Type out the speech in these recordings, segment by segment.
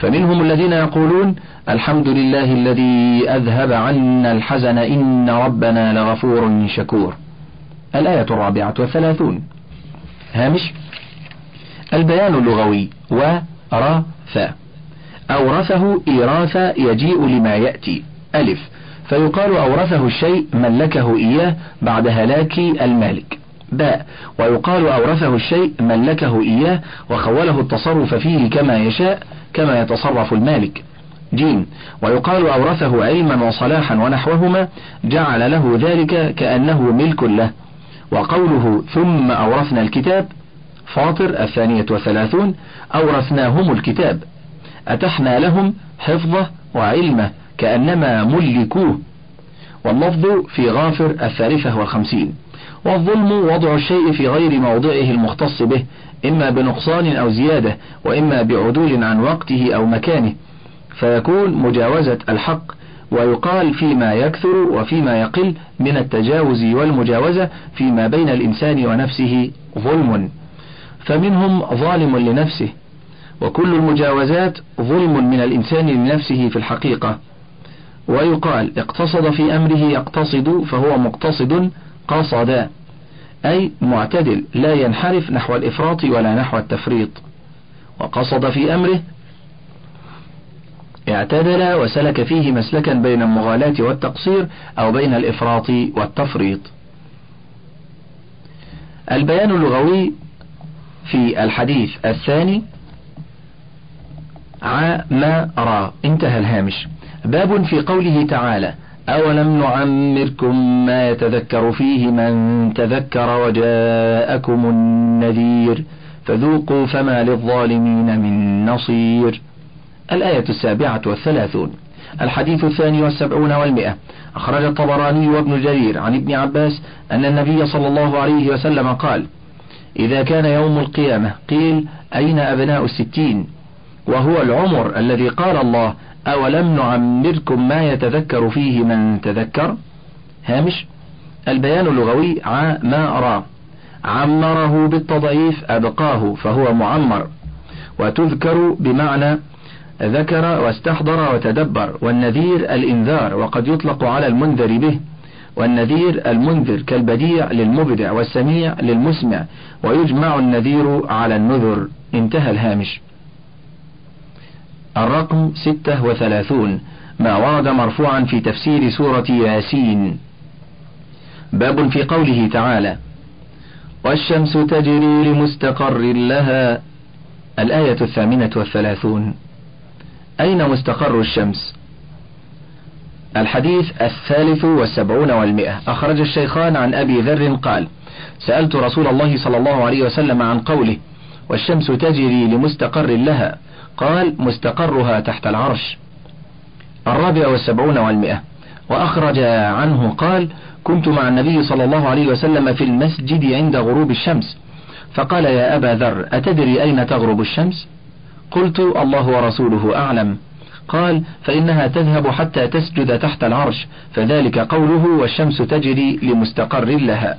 فمنهم الذين يقولون الحمد لله الذي أذهب عنا الحزن إن ربنا لغفور شكور. الآية 34. هامش: البيان اللغوي. ورث: أورثه إيراث يجيء لما يأتي. ألف: فيقال أورثه الشيء ملكه إياه بعد هلاك المالك. باء: ويقال أورثه الشيء ملكه إياه وخوله التصرف فيه كما يشاء كما يتصرف المالك. جيم: ويقال أورثه علما وصلاحا ونحوهما جعل له ذلك كأنه ملك له. وقوله ثم أورثنا الكتاب فاطر 32 أورثناهم الكتاب، أتحنا لهم حفظه وعلمه كأنما ملكوه. واللفظ في غافر 53. والظلم وضع الشيء في غير موضعه المختص به، إما بنقصان أو زيادة، وإما بعدول عن وقته أو مكانه، فيكون مجاوزة الحق. ويقال فيما يكثر وفيما يقل من التجاوز والمجاوزة فيما بين الإنسان ونفسه ظلم، فمنهم ظالم لنفسه، وكل المجاوزات ظلم من الإنسان لنفسه في الحقيقة. ويقال اقتصد في أمره يقتصد فهو مقتصد قصدا، أي معتدل لا ينحرف نحو الإفراط ولا نحو التفريط. وقصد في أمره اعتدل وسلك فيه مسلكا بين المغالاة والتقصير أو بين الإفراط والتفريط. البيان اللغوي في الحديث الثاني عمر. انتهى الهامش. باب في قوله تعالى أولم نعمركم ما يتذكر فيه من تذكر وجاءكم النذير فذوقوا فما للظالمين من نصير. الآية 37. الحديث 72 و100. أخرج الطبراني وابن جرير عن ابن عباس أن النبي صلى الله عليه وسلم قال إذا كان يوم القيامة قيل أين أبناء 60، وهو العمر الذي قال الله أولم نعمركم ما يتذكر فيه من تذكر. هامش: البيان اللغوي عمر، عمره بالتضعيف أبقاه فهو معمر. وتذكر بمعنى ذكر واستحضر وتدبر. والنذير الإنذار، وقد يطلق على المنذر به. والنذير المنذر كالبديع للمبدع والسميع للمسمع، ويجمع النذير على النذر. انتهى الهامش. الرقم 36. ما ورد مرفوعا في تفسير سورة ياسين. باب في قوله تعالى والشمس تجري لمستقر لها. الآية 38. أين مستقر الشمس؟ الحديث 73 و100. أخرج الشيخان عن أبي ذر قال سألت رسول الله صلى الله عليه وسلم عن قوله والشمس تجري لمستقر لها، قال مستقرها تحت العرش. 74 و100. وأخرج عنه قال كنت مع النبي صلى الله عليه وسلم في المسجد عند غروب الشمس، فقال يا أبا ذر أتدري أين تغرب الشمس؟ قلت الله ورسوله أعلم. قال فإنها تذهب حتى تسجد تحت العرش، فذلك قوله والشمس تجري لمستقر لها.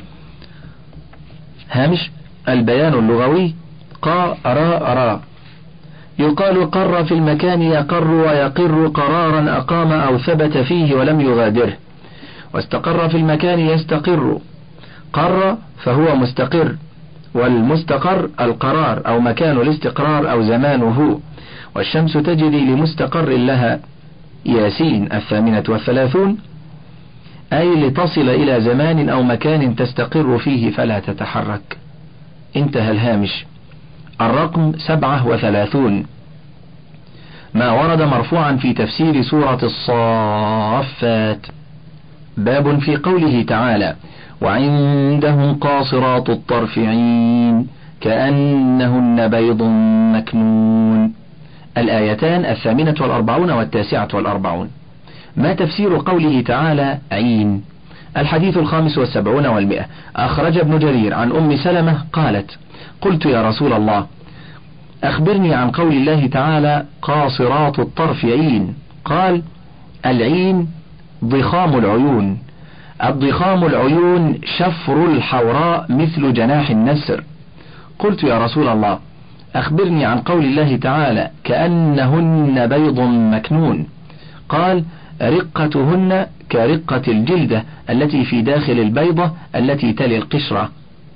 هامش: البيان اللغوي قرر، يقال قر في المكان يقر ويقر قرارا أقام أو ثبت فيه ولم يغادره. واستقر في المكان يستقر. قر فهو مستقر، والمستقر القرار أو مكان الاستقرار أو زمانه. والشمس تجري لمستقر لها. ياسين 38. أي لتصل إلى زمان أو مكان تستقر فيه فلا تتحرك. انتهى الهامش. الرقم 37. ما ورد مرفوعا في تفسير سورة الصافات. باب في قوله تعالى وعندهم قاصرات الطرف عين كأنهن بيض مكنون. الآيتان 48 و49. ما تفسير قوله تعالى عين؟ الحديث 75 و100. أخرج ابن جرير عن أم سلمة قالت قلت يا رسول الله أخبرني عن قول الله تعالى قاصرات الطرف عين. قال العين ضخام العيون. الضخام العيون شفر الحوراء مثل جناح النسر. قلت يا رسول الله أخبرني عن قول الله تعالى كأنهن بيض مكنون. قال رقتهن كرقة الجلدة التي في داخل البيضة التي تلي القشرة.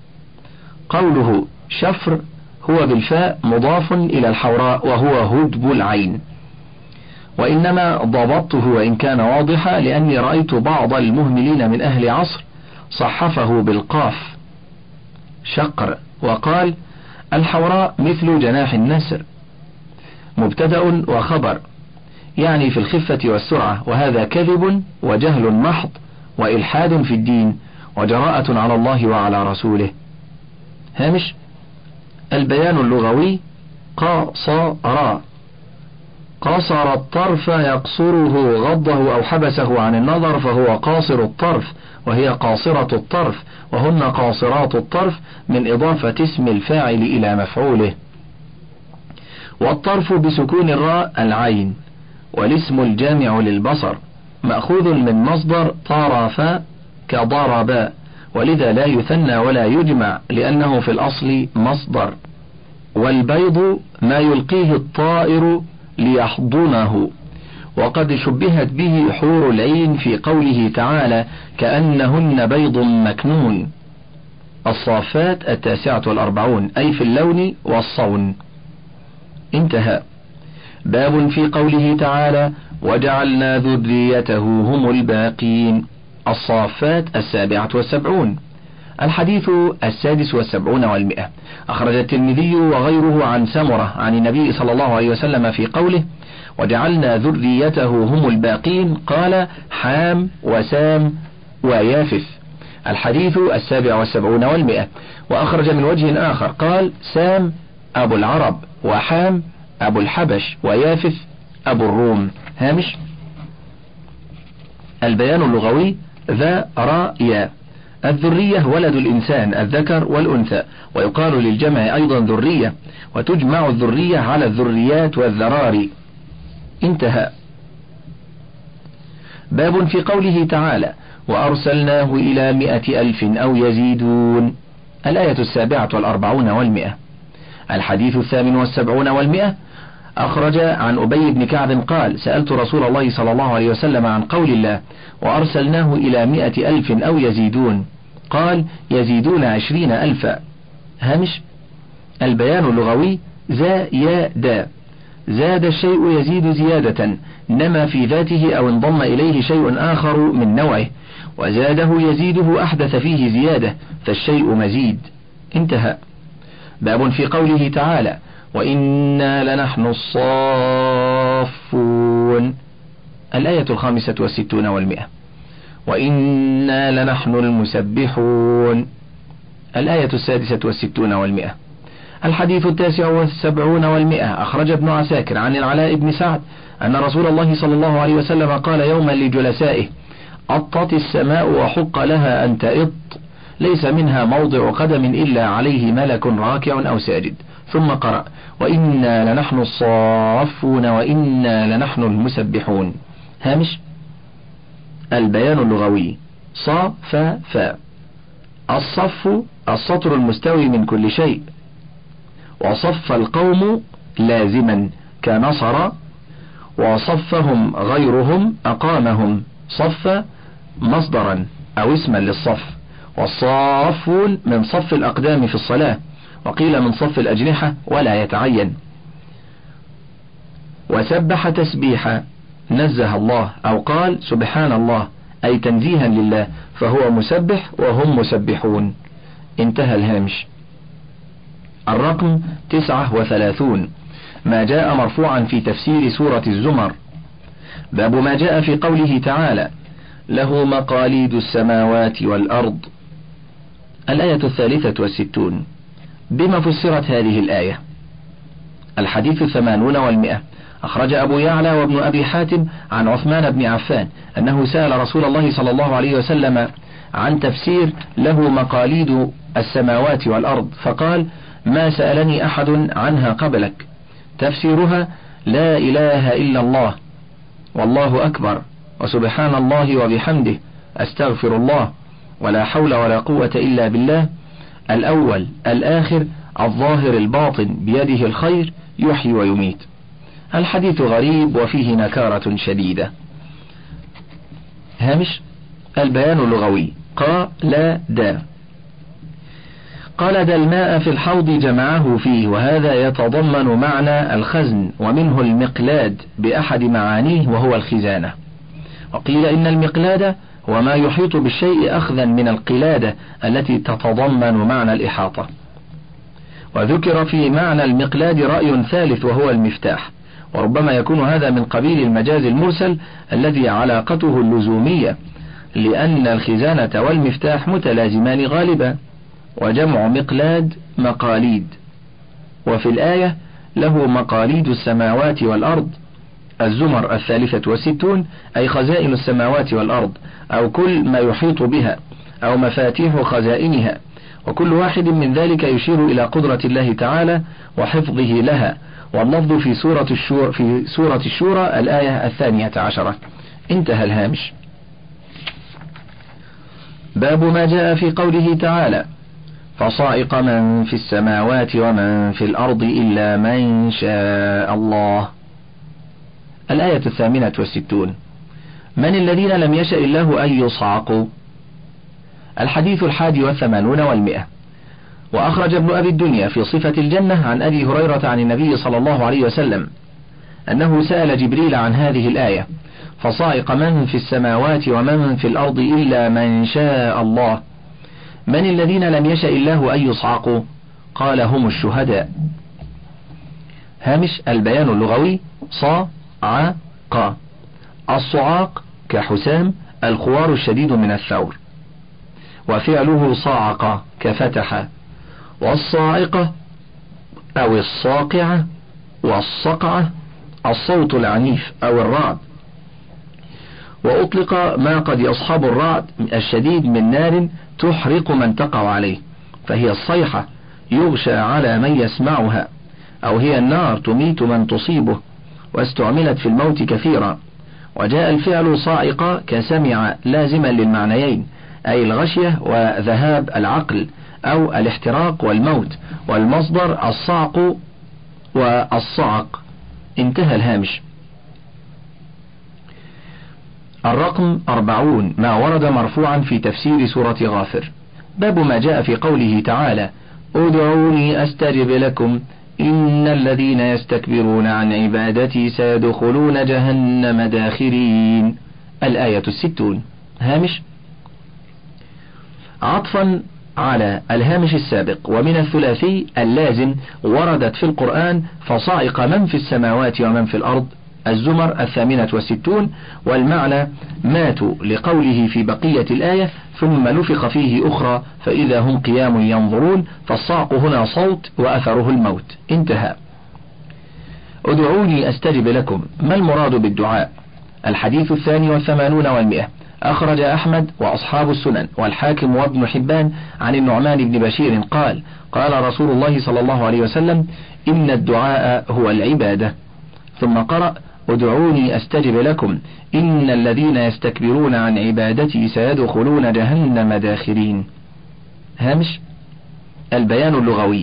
قوله شفر هو بالفاء مضاف إلى الحوراء وهو هدب العين، وإنما ضبطته وإن كان واضحا لأني رأيت بعض المهملين من أهل عصر صحفه بالقاف شقر، وقال الحوراء مثل جناح النسر، مبتدأ وخبر، يعني في الخفة والسرعة، وهذا كذب وجهل محض وإلحاد في الدين وجراءة على الله وعلى رسوله. هامش البيان اللغوي قاصر، قاصر الطرف يقصره غضه أو حبسه عن النظر فهو قاصر الطرف، وهي قاصرة الطرف، وهن قاصرات الطرف من إضافة اسم الفاعل إلى مفعوله. والطرف بسكون الراء العين، والاسم الجامع للبصر مأخوذ من مصدر طرف كضرب، ولذا لا يثنى ولا يجمع لأنه في الأصل مصدر. والبيض ما يلقيه الطائر ليحضنه، وقد شبهت به حور العين في قوله تعالى كأنهن بيض مكنون. الصافات 49 أي في اللون والصون. انتهى. باب في قوله تعالى وجعلنا ذريته هم الباقين. الصافات 77. الحديث 76 و100. أخرج الترمذي وغيره عن سمرة عن النبي صلى الله عليه وسلم في قوله وجعلنا ذريته هم الباقين قال حام وسام ويافث. الحديث 77 و100. وأخرج من وجه آخر قال سام أبو العرب وحام أبو الحبش ويافث أبو الروم. هامش البيان اللغوي ذا راء يا. الذرية ولد الإنسان الذكر والأنثى، ويقال للجمع أيضا ذرية، وتجمع الذرية على الذريات والذراري. انتهى. باب في قوله تعالى وأرسلناه إلى 100,000 أو يزيدون. الآية 47 و100. الحديث 78 و100. أخرج عن أبي بن كعب قال سألت رسول الله صلى الله عليه وسلم عن قول الله وأرسلناه إلى 100,000 أو يزيدون، قال يزيدون 20,000. هامش البيان اللغوي زا يا دا. زاد الشيء يزيد زيادة، نما في ذاته أو انضم إليه شيء آخر من نوعه، وزاده يزيده أحدث فيه زيادة، فالشيء مزيد. انتهى. باب في قوله تعالى وإنا لنحن الصافون. الآية 65 و100. وإنا لنحن المسبحون. الآية 66 و100. الحديث 79 و100. أخرج ابن عساكر عن العلاء بن سعد أن رسول الله صلى الله عليه وسلم قال يوما لجلسائه أطت السماء وحق لها أن تئط، ليس منها موضع قدم إلا عليه ملك راكع أو ساجد، ثم قرأ وإنا لنحن الصافون وإنا لنحن المسبحون. هامش البيان اللغوي صا فا فا. الصف السطر المستوي من كل شيء، وصف القوم لازما كنصر، وصفهم غيرهم أقامهم، صف مصدرا أو اسما للصف. والصافون من صف الأقدام في الصلاة، وقيل من صف الأجنحة ولا يتعين. وسبح تسبيحا نزه الله، أو قال سبحان الله أي تنزيها لله، فهو مسبح وهم مسبحون. انتهى الهامش. الرقم 39. ما جاء مرفوعا في تفسير سورة الزمر. باب ما جاء في قوله تعالى له مقاليد السماوات والأرض. الآية 63. بما فسرت هذه الآية. الحديث 80 و100. أخرج أبو يعلى وابن أبي حاتم عن عثمان بن عفان أنه سأل رسول الله صلى الله عليه وسلم عن تفسير له مقاليد السماوات والأرض، فقال ما سألني أحد عنها قبلك، تفسيرها لا إله إلا الله والله أكبر وسبحان الله وبحمده أستغفر الله ولا حول ولا قوة إلا بالله الأول الآخر الظاهر الباطن بيده الخير يحيي ويميت. الحديث غريب وفيه نكارة شديدة. هامش البيان اللغوي. قال الماء في الحوض جمعه فيه، وهذا يتضمن معنى الخزن، ومنه المقلاد بأحد معانيه وهو الخزانة. وقيل إن المقلاد هو ما يحيط بالشيء أخذا من القلادة التي تتضمن معنى الإحاطة. وذكر في معنى المقلاد رأي ثالث وهو المفتاح، وربما يكون هذا من قبيل المجاز المرسل الذي علاقته اللزومية، لأن الخزانة والمفتاح متلازمان غالبا، وجمع مقلاد مقاليد. وفي الآية له مقاليد السماوات والأرض، الزمر 63، أي خزائن السماوات والأرض، أو كل ما يحيط بها، أو مفاتيح خزائنها، وكل واحد من ذلك يشير إلى قدرة الله تعالى وحفظه لها. واللفظ في سورة الشورى الآية 12. انتهى الهامش. باب ما جاء في قوله تعالى: فصائق من في السماوات ومن في الأرض إلا من شاء الله. الآية 68. من الذين لم يشأ الله أن يصعقوا؟ الحديث 81 و100. وأخرج ابن أبي الدنيا في صفة الجنة عن أبي هريرة عن النبي صلى الله عليه وسلم أنه سأل جبريل عن هذه الآية: فصائق من في السماوات ومن في الأرض إلا من شاء الله، من الذين لم يشأ الله أن يصعقوا؟ قال: هم الشهداء. هامش البيان اللغوي. صاعق، الصعاق كحسام الخوار الشديد من الثور، وفعله صاعق كفتح. والصاعقة أو الصاقعة والصقعة الصوت العنيف أو الرعد. وأطلق ما قد يصحب الرعد الشديد من نار تحرق من تقع عليه، فهي الصيحة يغشى على من يسمعها، أو هي النار تميت من تصيبه، واستعملت في الموت كثيرا. وجاء الفعل صاعقة كسمع لازما للمعنيين، أي الغشية وذهاب العقل، أو الاحتراق والموت، والمصدر الصعق والصعق. انتهى الهامش. الرقم 40 ما ورد مرفوعا في تفسير سورة غافر. باب ما جاء في قوله تعالى: ادعوني أستجب لكم إن الذين يستكبرون عن عبادتي سيدخلون جهنم داخرين. الآية 60. هامش عطفا على الهامش السابق. ومن الثلاثي اللازم وردت في القرآن: فصائق من في السماوات ومن في الأرض، الزمر 68، والمعنى ماتوا لقوله في بقية الآية: ثم نفخ فيه أخرى فإذا هم قيام ينظرون، فالصعق هنا صوت وأثره الموت. انتهى. ادعوني أستجب لكم، ما المراد بالدعاء؟ الحديث 82 و100. أخرج أحمد وأصحاب السنن والحاكم وابن حبان عن النعمان بن بشير قال: قال رسول الله صلى الله عليه وسلم: إن الدعاء هو العبادة. ثم قرأ: ادعوني أستجب لكم إن الذين يستكبرون عن عبادتي سيدخلون جهنم داخرين. هامش البيان اللغوي.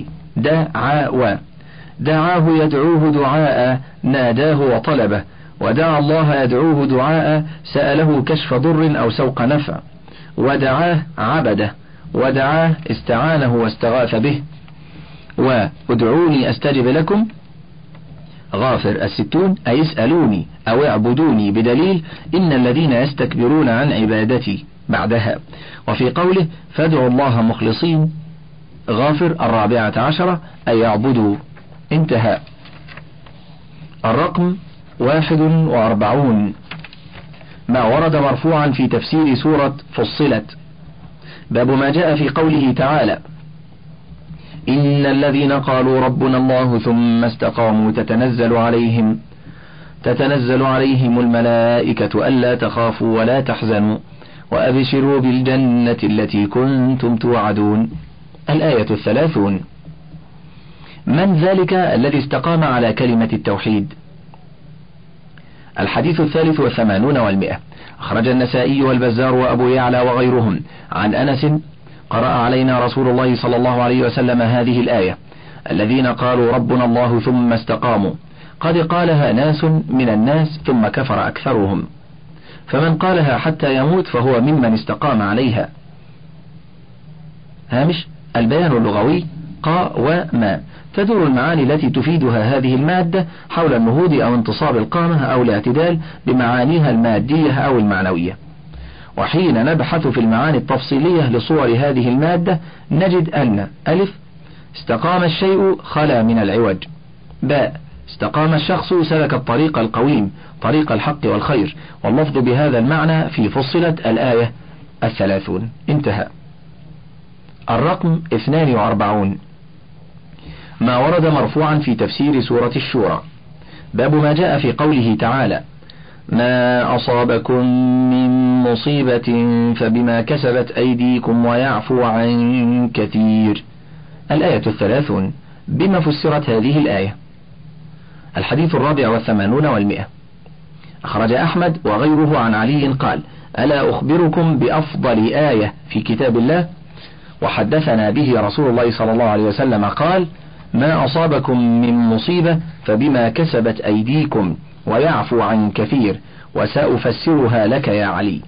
دعاه يدعوه دعاء، ناداه وطلبه، ودعا الله يدعوه دعاء، سأله كشف ضر أو سوق نفع. ودعاه عبده، ودعاه استعانه واستغاث به. وادعوني أستجب لكم غافر 60، أي اسألوني أو اعبدوني، بدليل إن الذين يستكبرون عن عبادتي بعدها. وفي قوله: فادعوا الله مخلصين، غافر 14، أي يعبدوا. انتهى. الرقم 41 ما ورد مرفوعا في تفسير سورة فصلت. باب ما جاء في قوله تعالى: إن الذين قالوا ربنا الله ثم استقاموا تتنزل عليهم الملائكة ألا تخافوا ولا تحزنوا وأبشروا بالجنة التي كنتم توعدون. الآية 30. من ذلك الذي استقام على كلمة التوحيد؟ الحديث 83 و100. أخرج النسائي والبزار وأبو يعلى وغيرهم عن أنس: قرأ علينا رسول الله صلى الله عليه وسلم هذه الآية: الذين قالوا ربنا الله ثم استقاموا، قد قالها ناس من الناس ثم كفر أكثرهم، فمن قالها حتى يموت فهو ممن استقام عليها. هامش البيان اللغوي قا وما، تدور المعاني التي تفيدها هذه المادة حول النهوض أو انتصاب القامة أو الاعتدال بمعانيها المادية أو المعنوية. وحين نبحث في المعاني التفصيلية لصور هذه المادة نجد أن ألف استقام الشيء خلا من العوج، باء استقام الشخص سلك الطريق القويم طريق الحق والخير، واللفظ بهذا المعنى في فصلت الآية 30. انتهى. الرقم 42. ما ورد مرفوعا في تفسير سورة الشورى. باب ما جاء في قوله تعالى: ما أصابكم من مصيبة فبما كسبت أيديكم ويعفو عن كثير. الآية 30. بما فسرت هذه الآية؟ الحديث 84 و100. أخرج أحمد وغيره عن علي قال: ألا أخبركم بأفضل آية في كتاب الله؟ وحدثنا به رسول الله صلى الله عليه وسلم قال: ما أصابكم من مصيبة فبما كسبت أيديكم ويعفو عن كثير، وسأفسرها لك يا علي.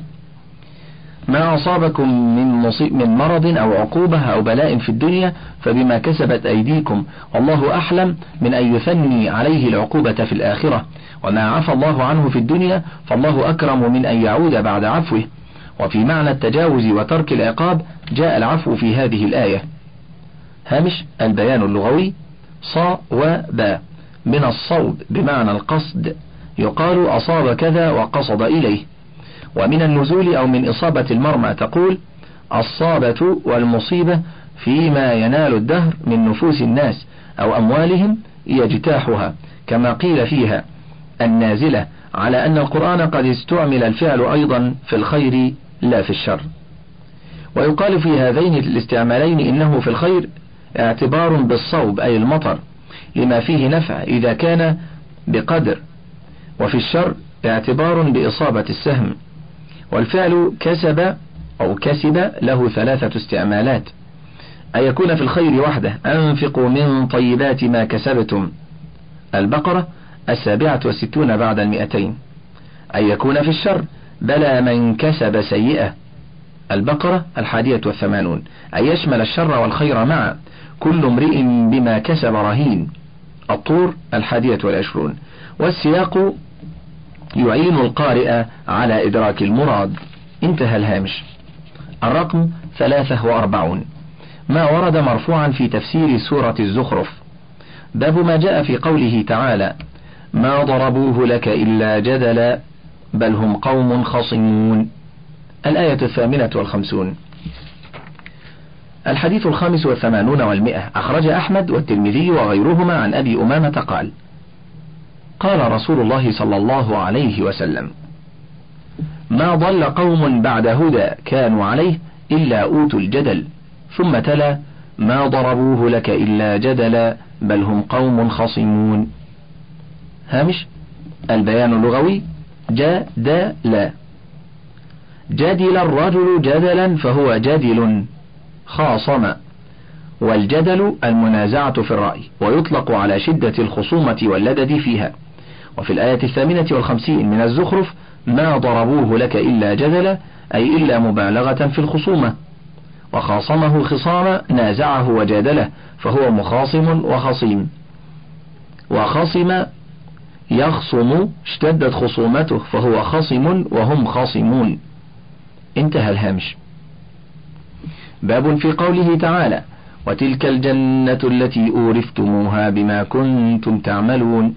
ما أصابكم من مرض أو عقوبة أو بلاء في الدنيا فبما كسبت أيديكم، والله أحلم من أن يثني عليه العقوبة في الآخرة، وما عفى الله عنه في الدنيا فالله أكرم من أن يعود بعد عفوه. وفي معنى التجاوز وترك العقاب جاء العفو في هذه الآية. هامش البيان اللغوي صا وبا، من الصوب بمعنى القصد، يقال أصاب كذا وقصد إليه. ومن النزول أو من إصابة المرمى تقول الصابة والمصيبة فيما ينال الدهر من نفوس الناس أو أموالهم يجتاحها، كما قيل فيها النازلة، على أن القرآن قد استعمل الفعل أيضا في الخير لا في الشر. ويقال في هذين الاستعمالين إنه في الخير اعتبار بالصوب أي المطر لما فيه نفع إذا كان بقدر، وفي الشر اعتبار بإصابة السهم. والفعل كسب أو كسب له 3 استعمالات: أن يكون في الخير وحده أنفقوا من طيبات ما كسبتم، البقرة 67 بعد 200. أن يكون في الشر بلى من كسب سيئة، البقرة 81. أن يشمل الشر والخير معا، كل امرئ بما كسب رهين، الطور 21. والسياق يعين القارئ على إدراك المراد. انتهى الهامش. الرقم 43. ما ورد مرفوعا في تفسير سورة الزخرف. باب ما جاء في قوله تعالى: ما ضربوه لك إلا جدلا بل هم قوم خصمون. الآية 58. الحديث 85 و100. أخرج أحمد والترمذي وغيرهما عن أبي أمامة قال: قال رسول الله صلى الله عليه وسلم: ما ضل قوم بعد هدى كانوا عليه إلا أوتوا الجدل، ثم تلا: ما ضربوه لك إلا جدلا بل هم قوم خصمون. هامش البيان اللغوي جدلا، جدل الرجل جدلا فهو جدل خاصم، والجدل المنازعة في الرأي، ويطلق على شدة الخصومة واللدد فيها. وفي الآية 58 من الزخرف: ما ضربوه لك إلا جدلا، أي إلا مبالغة في الخصومة. وخاصمه خصام نازعه وجادله، فهو مخاصم وخصيم. وخصم يخصم اشتدت خصومته فهو خصم وهم خاصمون. انتهى الهامش. باب في قوله تعالى: وتلك الجنة التي أورثتموها بما كنتم تعملون.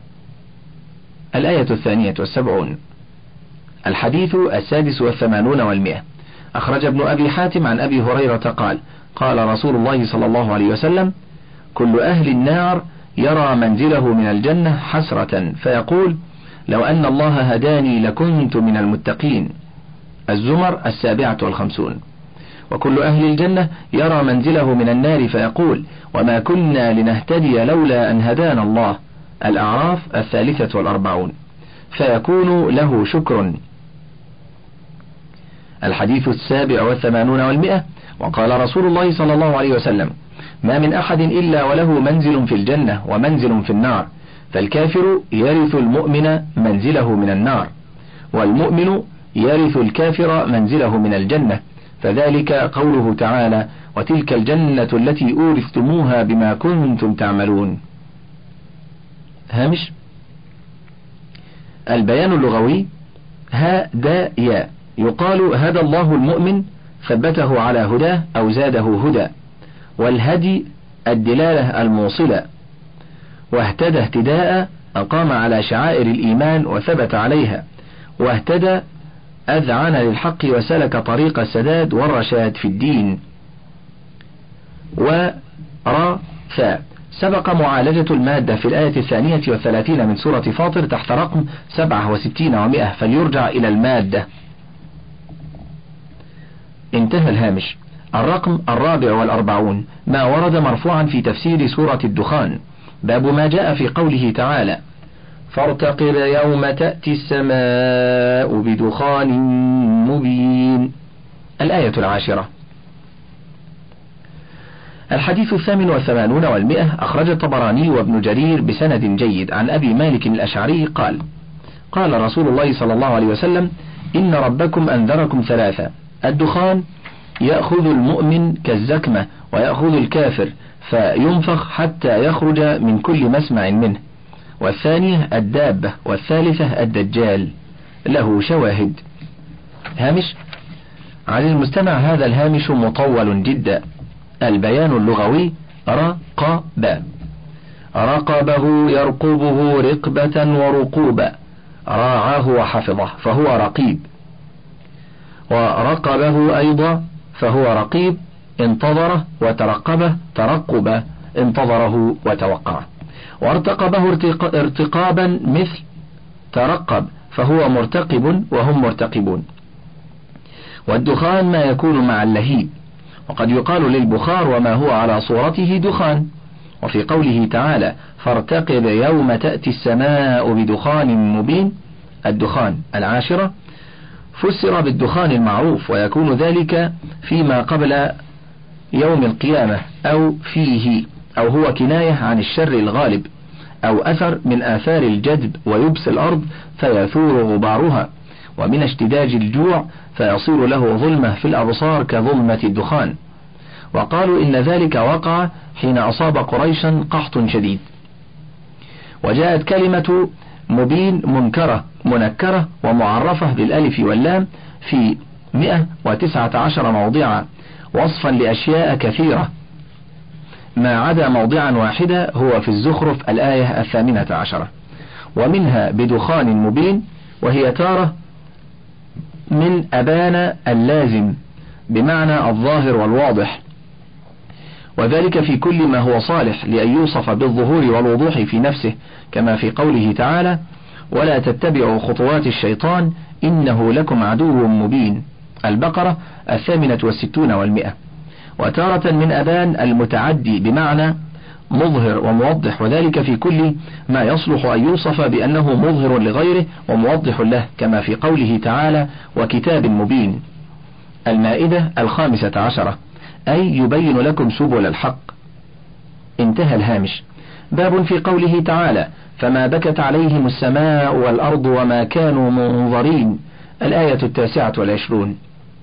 الآية 72. الحديث 86 و100. أخرج ابن أبي حاتم عن أبي هريرة قال: قال رسول الله صلى الله عليه وسلم: كل أهل النار يرى منزله من الجنة حسرة فيقول: لو أن الله هداني لكنت من المتقين. الزمر 57. وكل أهل الجنة يرى منزله من النار فيقول: وما كنا لنهتدي لولا أن هدانا الله. الأعراف 43. فيكون له شكر. الحديث 87 و100. وقال رسول الله صلى الله عليه وسلم: ما من أحد إلا وله منزل في الجنة ومنزل في النار، فالكافر يرث المؤمن منزله من النار، والمؤمن يرث الكافر منزله من الجنة، فذلك قوله تعالى: وتلك الجنة التي أورثتموها بما كنتم تعملون. هامش: البيان اللغوي: هدى يا، يقال هدى الله المؤمن ثبته على هداه أو زاده هدى، والهدي الدلالة الموصلة، واهتدى اهتداء أقام على شعائر الإيمان وثبت عليها، واهتدى أذعن للحق وسلك طريق السداد والرشاد في الدين. ورثاء: سبق معالجة المادة في الآية 32 من سورة فاطر تحت رقم 67 و100، فليرجع إلى المادة. انتهى الهامش. الرقم 44 ما ورد مرفوعا في تفسير سورة الدخان. باب ما جاء في قوله تعالى: فارتقب يوم تأتي السماء بدخان مبين. الآية 10. الحديث 88 و100 أخرج الطبراني وابن جرير بسند جيد عن أبي مالك الأشعري قال: قال رسول الله صلى الله عليه وسلم: إن ربكم أنذركم ثلاثة: الدخان يأخذ المؤمن كالزكمة ويأخذ الكافر فينفخ حتى يخرج من كل مسمع منه، والثانية الدابة، والثالثة الدجال. له شواهد. هامش: عن المستمع هذا الهامش مطول جدا. البيان اللغوي: رقب، رقبه يرقبه رقبة ورقوبا، راعاه وحفظه فهو رقيب، ورقبه أيضا فهو رقيب، انتظره وترقبه ترقبا، انتظره وتوقعه، وارتقبه ارتقابا مثل ترقب فهو مرتقب وهم مرتقبون. والدخان ما يكون مع اللهيب، وقد يقال للبخار وما هو على صورته دخان. وفي قوله تعالى: فارتقب يوم تأتي السماء بدخان مبين، الدخان 10 فسر بالدخان المعروف، ويكون ذلك فيما قبل يوم القيامة أو فيه، أو هو كناية عن الشر الغالب، أو أثر من آثار الجدب ويبس الأرض فيثور غبارها، ومن اشتداج الجوع فيصير له ظلمة في الأبصار كظلمة الدخان. وقالوا إن ذلك وقع حين أصاب قريشا قحط شديد. وجاءت كلمة مبين منكرة منكرة ومعرفة بالألف واللام في 119 موضعا وصفا لأشياء كثيرة، ما عدا موضعا واحدة هو في الزخرف الآية 18، ومنها بدخان مبين، وهي تارة من أبان اللازم بمعنى الظاهر والواضح، وذلك في كل ما هو صالح لأن يوصف بالظهور والوضوح في نفسه، كما في قوله تعالى: ولا تتبعوا خطوات الشيطان إنه لكم عدو مبين، البقرة 68 و100. وتارة من أبان المتعدي بمعنى مظهر وموضح، وذلك في كل ما يصلح أن يوصف بأنه مظهر لغيره وموضح له، كما في قوله تعالى: وكتاب مبين. المائدة 15، أي يبين لكم سبل الحق. انتهى الهامش. باب في قوله تعالى: فما بكت عليهم السماء والأرض وما كانوا منظرين، الآية 29.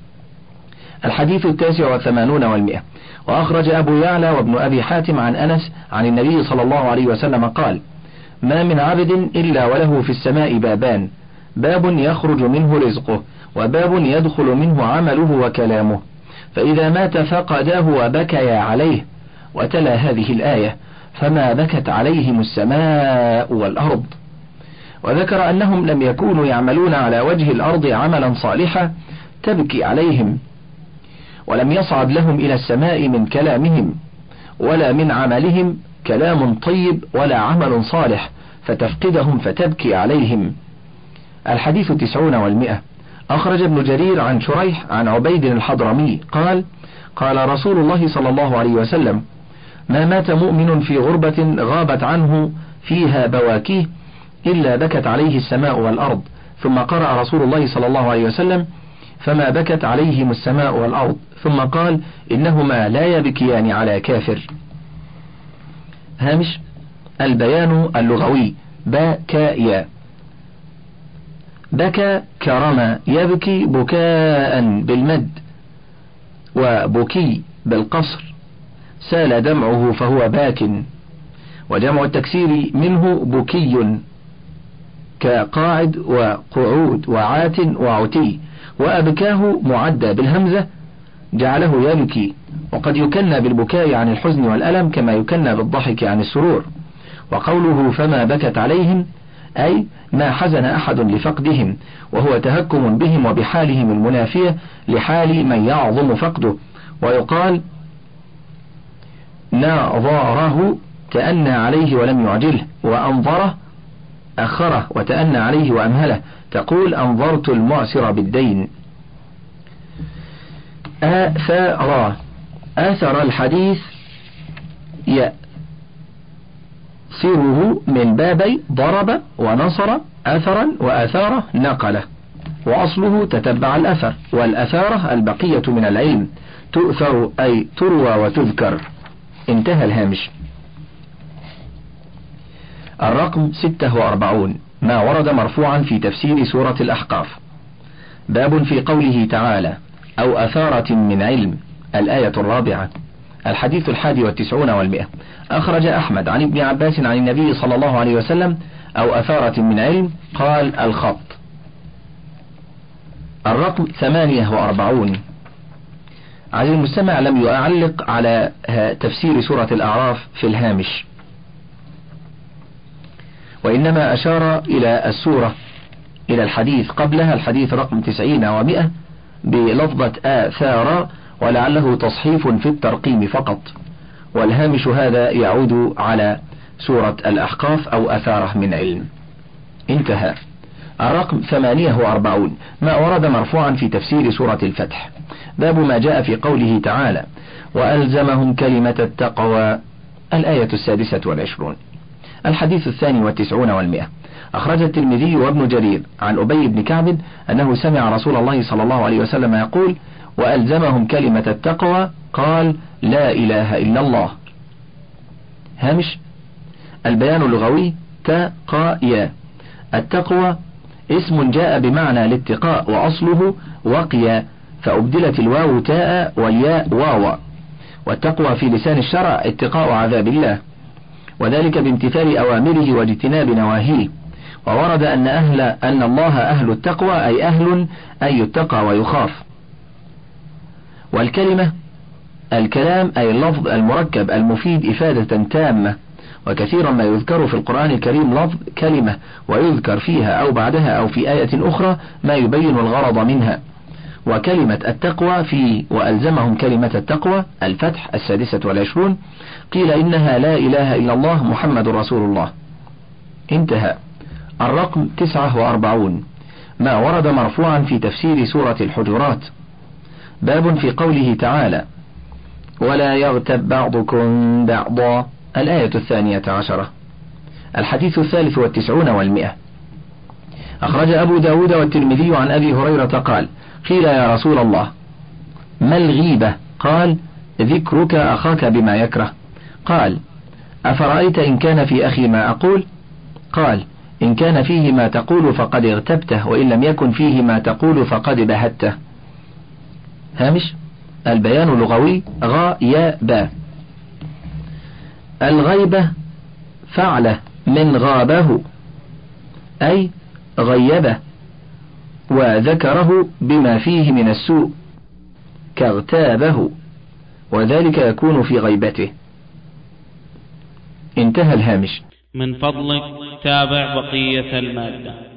الحديث 89 و100. وأخرج أبو يعلى وابن أبي حاتم عن أنس عن النبي صلى الله عليه وسلم قال: ما من عبد إلا وله في السماء بابان، باب يخرج منه رزقه، وباب يدخل منه عمله وكلامه، فإذا مات فقداه وبكيا عليه. وتلا هذه الآية: فما بكت عليهم السماء والأرض. وذكر أنهم لم يكونوا يعملون على وجه الأرض عملا صالحا تبكي عليهم، ولم يصعد لهم إلى السماء من كلامهم ولا من عملهم كلام طيب ولا عمل صالح فتفقدهم فتبكي عليهم. الحديث 90 و100. أخرج ابن جرير عن شريح عن عبيد الحضرمي قال: قال رسول الله صلى الله عليه وسلم: ما مات مؤمن في غربة غابت عنه فيها بواكيه إلا بكت عليه السماء والأرض. ثم قرأ رسول الله صلى الله عليه وسلم: فما بكت عليهم السماء والأرض، ثم قال: إنهما لا يبكيان على كافر. هامش البيان اللغوي بكاء بكى كرم يبكي بكاء بالمد وبكي بالقصر سال دمعه فهو باك وجمع التكسير منه بكي كقاعد وقعود وعات وعتي وأبكاه معدى بالهمزة جعله يبكي وقد يكنى بالبكاء عن الحزن والألم كما يكنى بالضحك عن السرور وقوله فما بكت عليهم أي ما حزن أحد لفقدهم وهو تهكم بهم وبحالهم المنافية لحال من يعظم فقده ويقال ناظاره تأنى عليه ولم يعجله وأنظره أخره وتأنى عليه وأمهله تقول أنظرت المعسر بالدين. آثر الحديث يأثره من بابي ضرب ونصر أثرا وآثاره نقله وأصله تتبع الأثر والأثارة البقية من العلم تؤثر أي تروى وتذكر. انتهى الهامش. الرقم 46 ما ورد مرفوعا في تفسير سورة الأحقاف. باب في قوله تعالى أو أثارة من علم الآية 4 الحديث 91 و100 أخرج أحمد عن ابن عباس عن النبي صلى الله عليه وسلم أو أثارة من علم قال الخط. الرقم 48 عزيزي المستمع لم يعلق على تفسير سورة الأعراف في الهامش وإنما أشار إلى السورة إلى الحديث قبلها الحديث رقم 90 و100 بلفظة آثار ولعله تصحيف في الترقيم فقط والهامش هذا يعود على سورة الأحقاف أو أثاره من علم. انتهى. الرقم 48 ما ورد مرفوعا في تفسير سورة الفتح. باب ما جاء في قوله تعالى وألزمهم كلمة التقوى الآية 26 الحديث 92 و100 أخرج الترمذي وابن جرير عن أبي بن كعب أنه سمع رسول الله صلى الله عليه وسلم يقول وألزمهم كلمة التقوى قال لا إله إلا الله. هامش البيان اللغوي تقايا التقوى اسم جاء بمعنى الاتقاء وأصله وقيا فأبدلت الواو تاء والياء واوا والتقوى في لسان الشرع اتقاء عذاب الله وذلك بامتثال أوامره واجتناب نواهيه وورد أن الله أهل التقوى أي أهل أن يتقى ويخاف. والكلمة الكلام أي اللفظ المركب المفيد إفادة تامة وكثيرا ما يذكر في القرآن الكريم لفظ كلمة ويذكر فيها أو بعدها أو في آية أخرى ما يبين الغرض منها. وكلمة التقوى في وألزمهم كلمة التقوى الفتح 26 قيل إنها لا إله إلا الله محمد رسول الله. انتهى. الرقم 49 ما ورد مرفوعا في تفسير سورة الحجرات. باب في قوله تعالى ولا يغتب بعضكم بعضا الآية 12 الحديث 93 و100 أخرج أبو داود والترمذي عن أبي هريرة قال قيل يا رسول الله ما الغيبة قال ذكرك أخاك بما يكره قال أفرأيت إن كان في أخي ما أقول قال إن كان فيه ما تقول فقد اغتبته وإن لم يكن فيه ما تقول فقد بهته. هامش البيان اللغوي غايبة الغيبة فعله من غابه أي غيبه وذكره بما فيه من السوء كاغتابه وذلك يكون في غيبته. انتهى الهامش. من فضلك تابع بقية المادة.